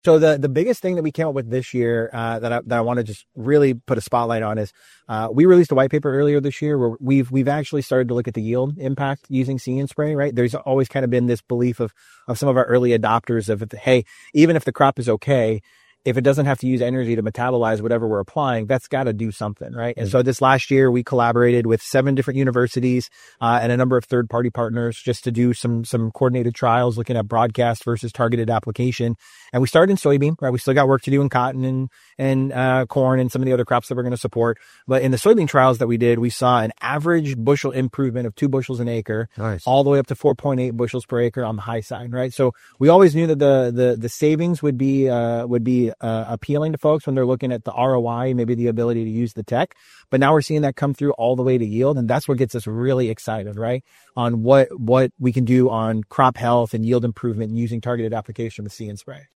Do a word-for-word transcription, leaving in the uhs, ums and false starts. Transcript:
So the, the biggest thing that we came up with this year, uh, that I, that I want to just really put a spotlight on is, uh, we released a white paper earlier this year where we've, we've actually started to look at the yield impact using See and Spray, right? There's always kind of been this belief of, of some of our early adopters of, hey, even if the crop is okay, if it doesn't have to use energy to metabolize whatever we're applying, that's got to do something, right? And so this last year, we collaborated with seven different universities uh, and a number of third-party partners just to do some some coordinated trials looking at broadcast versus targeted application. And we started in soybean, right? We still got work to do in cotton and and uh, corn and some of the other crops that we're going to support. But in the soybean trials that we did, we saw an average bushel improvement of two bushels an acre, nice, all the way up to four point eight bushels per acre on the high side, right? So we always knew that the the the savings would be uh, would be uh, appealing to folks when they're looking at the R O I, maybe the ability to use the tech. But now we're seeing that come through all the way to yield, and that's what gets us really excited, right? On what what we can do on crop health and yield improvement using targeted application with See and Spray.